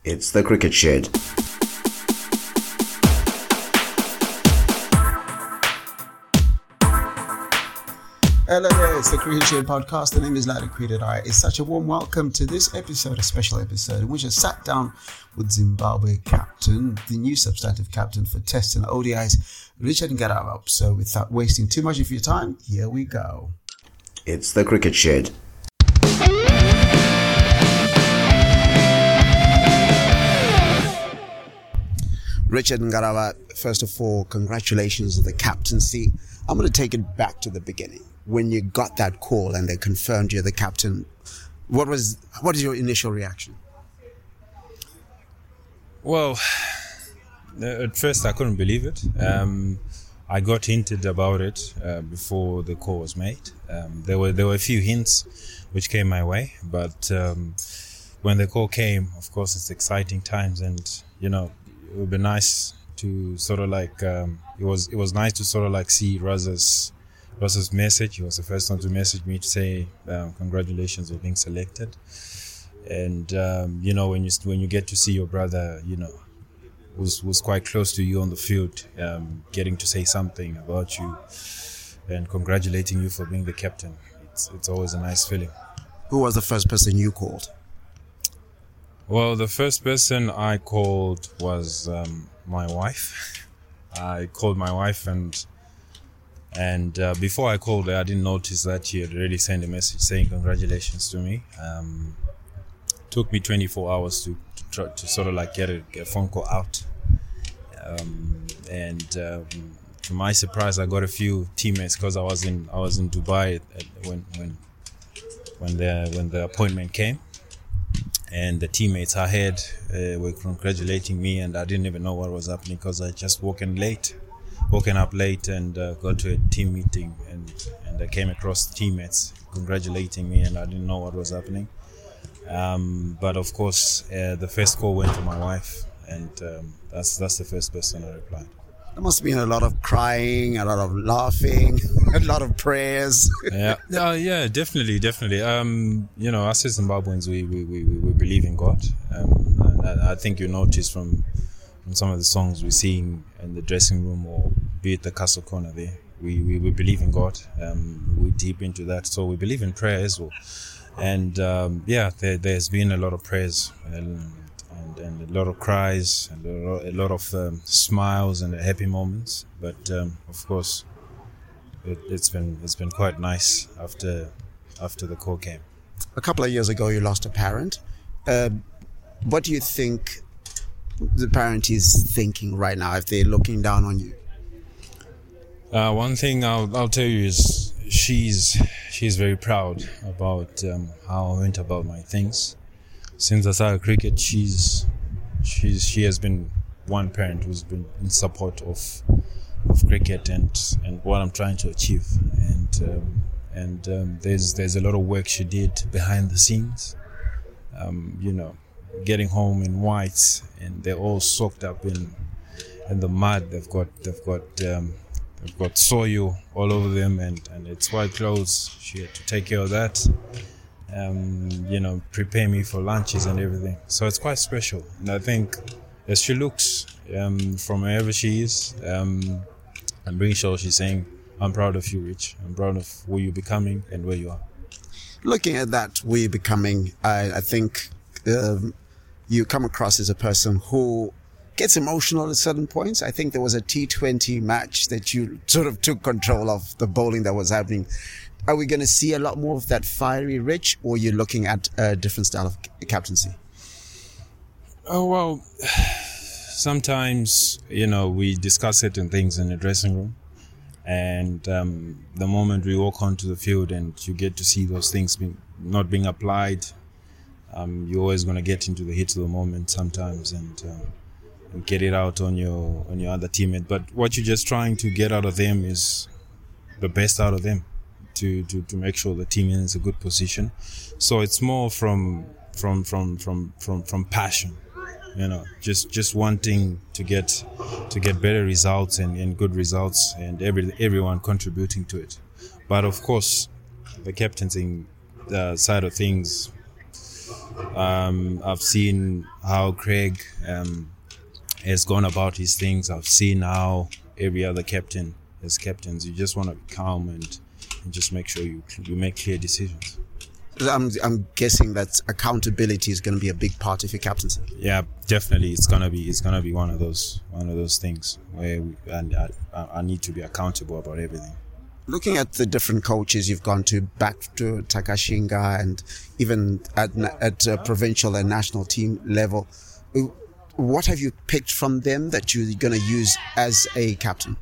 It's the Cricket Shed. Hello there, it's the Cricket Shed podcast. The name is Larry Creeded. It's such a warm welcome to this episode, a special episode in which I sat down with Zimbabwe captain, the new substantive captain for Tests and ODIs, Richard Ngaravha. So without wasting too much of your time, here we go. It's the Cricket Shed. Richard Ngaravha, first of all, congratulations on the captaincy. I'm going to take it back to the beginning. When you got that call and they confirmed you're the captain, what is your initial reaction? Well, at first I couldn't believe it. I got hinted about it before the call was made. There were a few hints which came my way, but when the call came, of course, it's exciting times, and it would be nice to sort of like it was nice to sort of like see Raza's message. He was the first one to message me to say congratulations for being selected. And when you get to see your brother, was quite close to you on the field, getting to say something about you and congratulating you for being the captain, it's always a nice feeling. Who was the first person you called? Well, the first person I called was my wife. I called my wife, and before I called her, I didn't notice that she had already sent a message saying congratulations to me. Took me 24 hours to try to sort of like get a phone call out, and to my surprise, I got a few teammates because I was in Dubai when the appointment came. And the teammates I had were congratulating me, and I didn't even know what was happening because I just woken up late and got to a team meeting, and I came across teammates congratulating me, and I didn't know what was happening. But of course, the first call went to my wife, and that's the first person I replied. There must have been a lot of crying, a lot of laughing, a lot of prayers. Yeah, definitely. Us as Zimbabweans, we believe in God. And I think you notice from some of the songs we sing in the dressing room, or be it the castle corner there, we believe in God. We're deep into that, so we believe in prayer as well. And there's been a lot of prayers and a lot of cries and a lot of smiles and happy moments. But of course, it's been quite nice after the call came. A couple of years ago, you lost a parent. What do you think the parent is thinking right now if they're looking down on you? One thing I'll tell you is she's very proud about how I went about my things. Since I started cricket, she has been one parent who's been in support of cricket and what I'm trying to achieve. And there's a lot of work she did behind the scenes. Getting home in whites, and they're all soaked up in the mud. They've got soil all over them, and it's white clothes. She had to take care of that. Prepare me for lunches and everything. So it's quite special. And I think as she looks from wherever she is, I'm pretty sure she's saying, I'm proud of you, Rich. I'm proud of who you're becoming and where you are. Looking at that, where you're becoming, I think you come across as a person who gets emotional at certain points. I think there was a T20 match that you sort of took control of the bowling that was happening. Are we going to see a lot more of that fiery Rich, or you're looking at a different style of captaincy? Oh, well, sometimes, we discuss certain things in the dressing room. And the moment we walk onto the field and you get to see those things not being applied, you're always going to get into the heat of the moment sometimes and get it out on your other teammate. But what you're just trying to get out of them is the best out of them, to make sure the team is in a good position. So it's more from passion, just wanting to get better results and good results, and everyone contributing to it. But of course, the captaining side of things, I've seen how Craig has gone about his things. I've seen how every other captain, as captains, you just want to be calm and just make sure you make clear decisions. I'm guessing that accountability is going to be a big part of your captaincy. Yeah, definitely. It's gonna be one of those things where I need to be accountable about everything. Looking at the different coaches you've gone to, back to Takashinga, and even at provincial and national team level, what have you picked from them that you're going to use as a captain?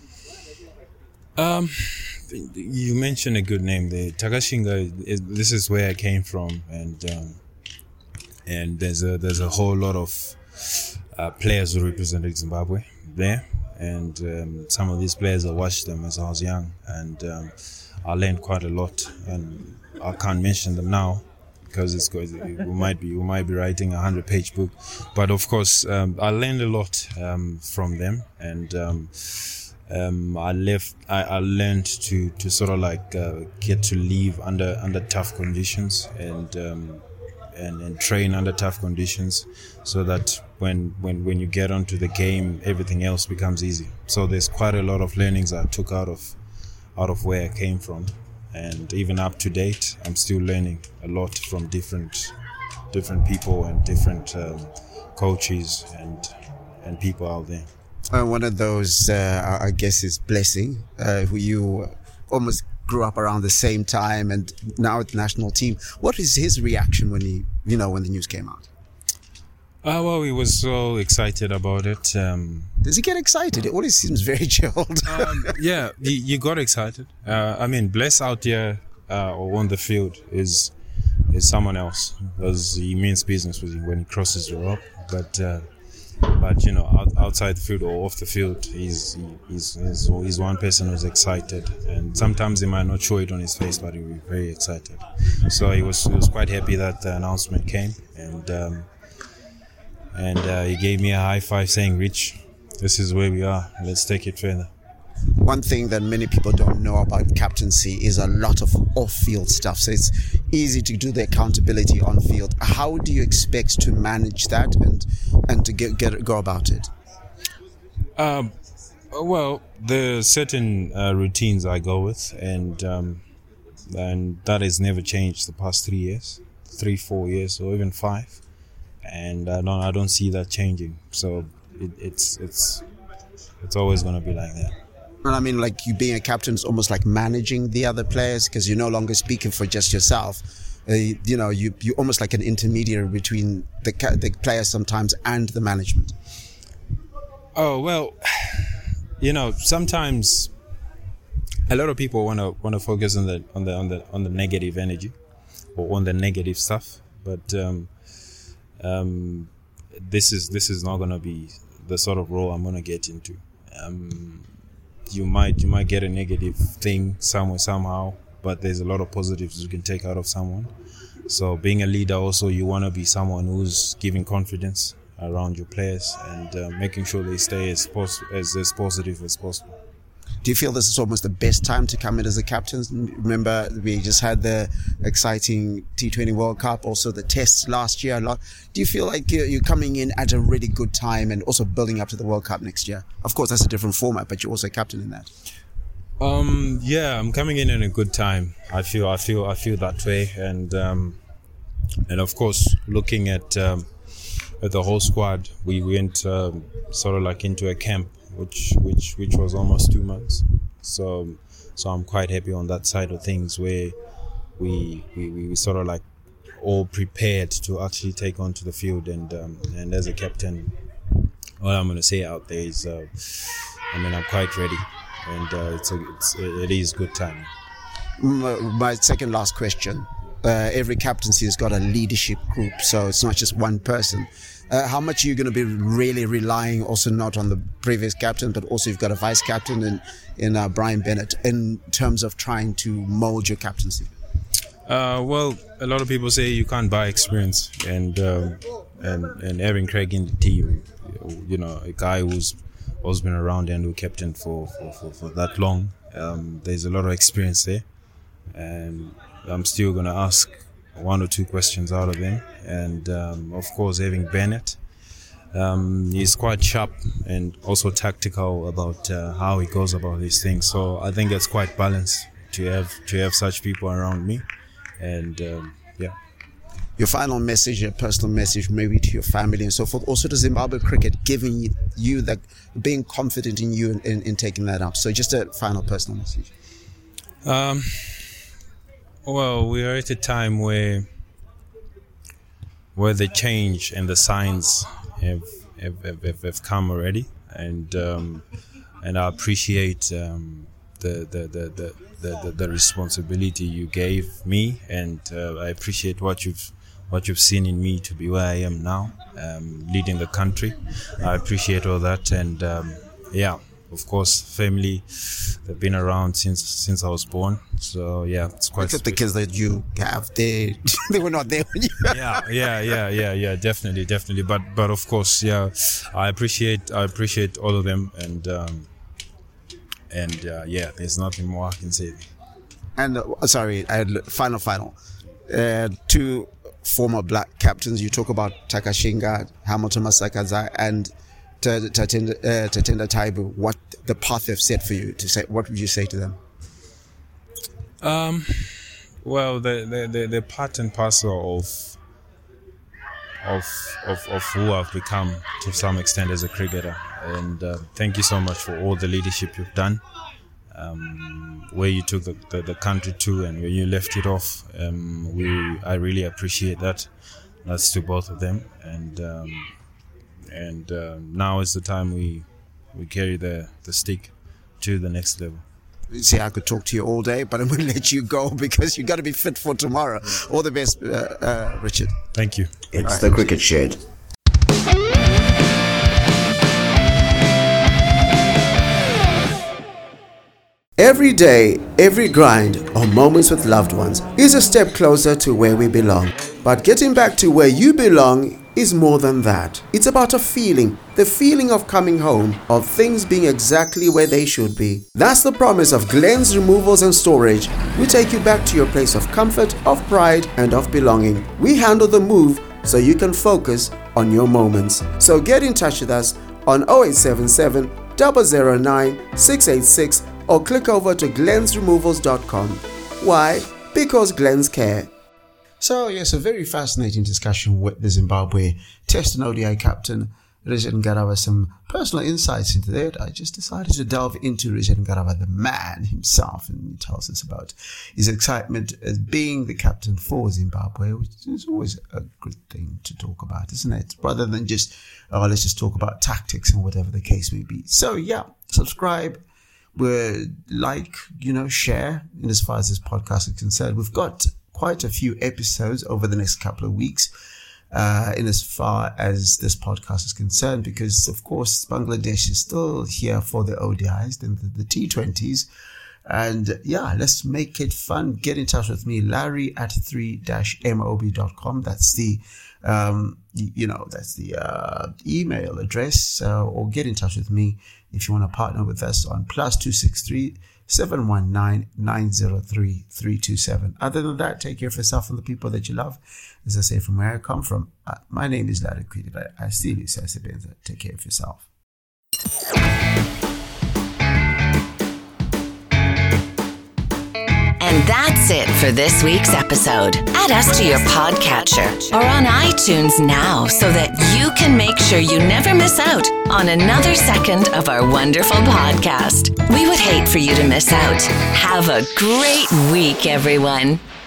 You mentioned a good name there. Takashinga. This is where I came from, and there's a whole lot of players who represented Zimbabwe there, and some of these players I watched them as I was young, and I learned quite a lot, and I can't mention them now because we might be writing a 100-page book, but of course I learned a lot from them, and I learned to sort of like get to live under tough conditions and train under tough conditions, so that when you get onto the game, everything else becomes easy. So there's quite a lot of learnings I took out of where I came from, and even up to date, I'm still learning a lot from different people and different coaches and people out there. One of those, I guess, is Blessing, who you almost grew up around the same time, and now at the national team. What is his reaction when when the news came out? Well, he was so excited about it. Does he get excited? It always seems very chilled. Yeah, you got excited. I mean, Bless out there or on the field is someone else, because he means business with him when he crosses the rope. But outside the field or off the field, he's one person who's excited, and sometimes he might not show it on his face, but he'll be very excited. So he was quite happy that the announcement came, and he gave me a high five saying, "Rich, this is where we are. Let's take it further." One thing that many people don't know about captaincy is a lot of off-field stuff. So it's easy to do the accountability on field. How do you expect to manage that and to go about it? Well, there are certain routines I go with, and that has never changed the past 3 years, 4 years, or even 5, and I don't see that changing. So it's always going to be like that. And I mean, like, you being a captain is almost like managing the other players, because you're no longer speaking for just yourself. You're almost like an intermediary between the players sometimes and the management. Oh well, sometimes a lot of people want to focus on the negative energy or on the negative stuff, but this is not going to be the sort of role I'm going to get into. You might get a negative thing somehow, but there's a lot of positives you can take out of someone. So being a leader, also, you want to be someone who's giving confidence around your players and making sure they stay as positive as possible. Do you feel this is almost the best time to come in as a captain? Remember, we just had the exciting T20 World Cup, also the tests last year. Do you feel like you're coming in at a really good time and also building up to the World Cup next year? Of course, that's a different format, but you're also a captain in that. Yeah, I'm coming in a good time. I feel that way, and of course, looking at the whole squad, we went sort of like into a camp, which was almost 2 months. So I'm quite happy on that side of things, where we sort of like all prepared to actually take on to the field, and as a captain, all I'm going to say out there is, I'm quite ready, and it is good time. My second last question. Every captaincy has got a leadership group, so it's not just one person. How much are you going to be really relying also not on the previous captain, but also you've got a vice captain in Brian Bennett, in terms of trying to mold your captaincy? Well, a lot of people say you can't buy experience, and having Craig in the team, a guy who's been around and who captained for that long, there's a lot of experience there, and I'm still going to ask one or two questions out of him. And of course, having Bennett, he's quite sharp and also tactical about how he goes about these things. So I think it's quite balanced to have such people around me. And yeah. Your final message, your personal message, maybe to your family and so forth. Also to Zimbabwe cricket, giving you that, being confident in you in taking that up. So just a final personal message. Well, we are at a time where the change and the signs have come already, and I appreciate the responsibility you gave me, and I appreciate what you've seen in me to be where I am now, leading the country. I appreciate all that, and of course, family, they've been around since I was born. So yeah, it's quite. Except the kids that you have, they were not there when you. Yeah, definitely. But of course, yeah, I appreciate all of them, and there's nothing more I can say. And sorry, I had final. Two former black captains. You talk about Takashinga, Hamilton Masakaza, and Tatenda Taibu. What the path they've set for you to say? What would you say to them? Well, the part and parcel of who I've become to some extent as a cricketer, and thank you so much for all the leadership you've done, where you took the country to and where you left it off. I really appreciate that. That's to both of them, and now is the time we carry the stick to the next level. See, I could talk to you all day, but I'm going to let you go because you got to be fit for tomorrow. All the best, Richard. Thank you. It's the Cricket Shed. Every day, every grind, or moments with loved ones is a step closer to where we belong. But getting back to where you belong is more than that. It's about a feeling, the feeling of coming home, of things being exactly where they should be. That's the promise of Glenn's Removals and Storage. We take you back to your place of comfort, of pride, and of belonging. We handle the move so you can focus on your moments. So get in touch with us on 0877 009 686 or click over to glensremovals.com. Why? Because Glens care. So yes, a very fascinating discussion with the Zimbabwe Test and ODI captain Richard Ngarava. Some personal insights into that. I just decided to delve into Richard Ngarava, the man himself, and he tells us about his excitement as being the captain for Zimbabwe, which is always a good thing to talk about, isn't it? Rather than just, let's just talk about tactics and whatever the case may be. So yeah, subscribe. Share in as far as this podcast is concerned. We've got quite a few episodes over the next couple of weeks in as far as this podcast is concerned, because of course Bangladesh is still here for the ODIs and the T20s. And yeah, let's make it fun. Get in touch with me, Larry at 3-mob.com. That's the email address, or get in touch with me if you want to partner with us on +263 719 903 327. Other than that, take care of yourself and the people that you love. As I say, from where I come from, my name is Larry Creedy. I still say, take care of yourself. And that's it for this week's episode. Add us to your podcatcher or on iTunes now so that you can make sure you never miss out on another second of our wonderful podcast. We would hate for you to miss out. Have a great week, everyone.